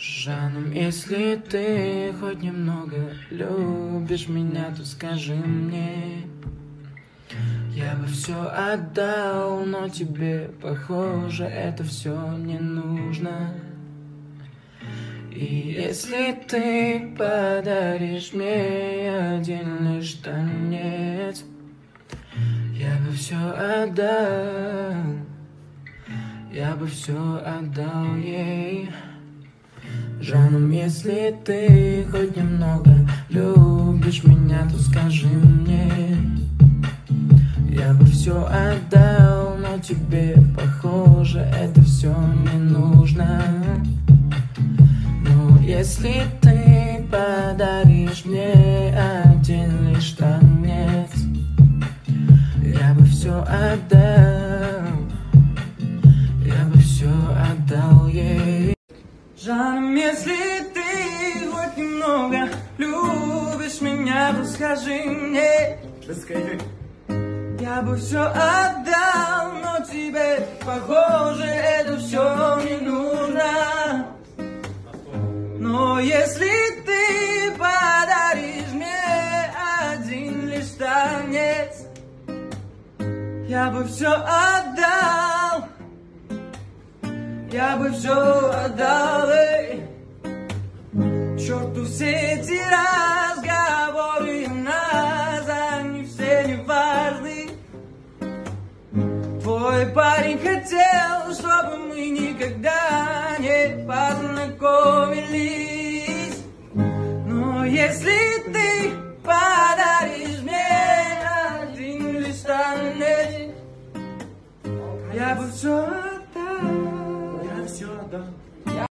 Жаном, если ты хоть немного любишь меня, то скажи мне. Я бы все отдал, но тебе, похоже, это все не нужно. И если ты подаришь мне один лишь танец, я бы все отдал, я бы все отдал ей. Жаном, если ты хоть немного любишь меня, то скажи мне. Я бы все отдал, но тебе, похоже, это все не нужно. Но если ты подаришь мне один лишь танец, я бы все отдал, я бы все отдал ей. Жаном, если ты хоть немного любишь меня, то скажи мне. Расскажи. Я бы все отдал, но тебе, похоже, это все не нужно. Но если ты подаришь мне один лишь танец, я бы все отдал, я бы все отдал, эй. Черту все эти разговоры нас, они все не важны. Твой парень хотел, чтобы мы никогда не познакомились. Но если ты подаришь мне один лишь танец, я бы все